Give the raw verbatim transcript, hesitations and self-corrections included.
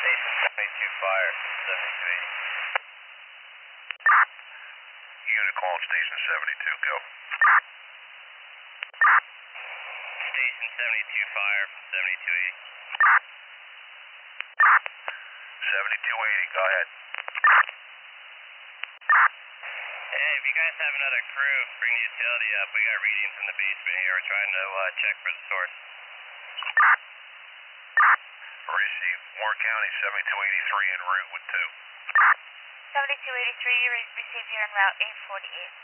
Station seventy-two fire, seventy-two eighty. Unit calling Station seventy-two, go. Station seventy-two fire, seventy-two eighty. seventy-two eighty, go ahead. Hey, if you guys have another crew, bring the utility up. We got readings in the basement here. We're trying to uh, check for the source. Receive Warren County seventy-two eighty-three en route with two. seventy-two eighty-three, re- received here en route eight forty-eight.